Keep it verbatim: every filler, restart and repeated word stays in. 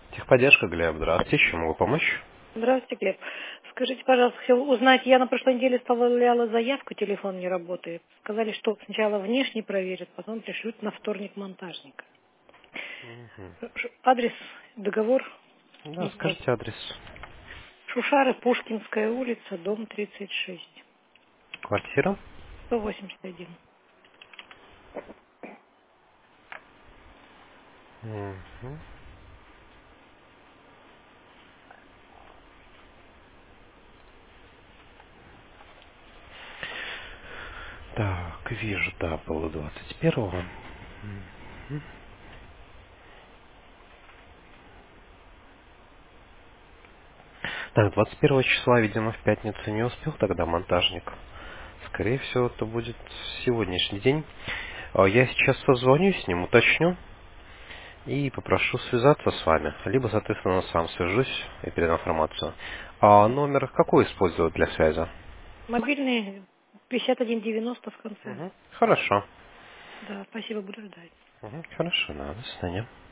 Техподдержка, Глеб, здравствуйте, чем могу помочь? Здравствуйте, Глеб. Скажите, пожалуйста, хотел узнать, я на прошлой неделе оставляла заявку, телефон не работает. Сказали, что сначала внешне проверят, потом пришлют на вторник монтажника. Мгм. Ш- Адрес, договор, Да, не знаю. скажите адрес. Шушары, Пушкинская улица, дом тридцать шесть, Квартира? сто восемьдесят один. Мгм. Так, вижу, да, было двадцать первого. Мгм. Так, двадцать первого числа, видимо, в пятницу не успел тогда монтажник. Скорее всего, это будет сегодняшний день. А, Я сейчас созвонюсь с ним, уточню и попрошу связаться с вами. Либо, соответственно, сам свяжусь и передам информацию. А номер какой использовать для связи? Мобильный пятьдесят один девяносто в конце. Мгм. Хорошо. Да, спасибо, буду ждать. Мгм. Хорошо, да, до свидания.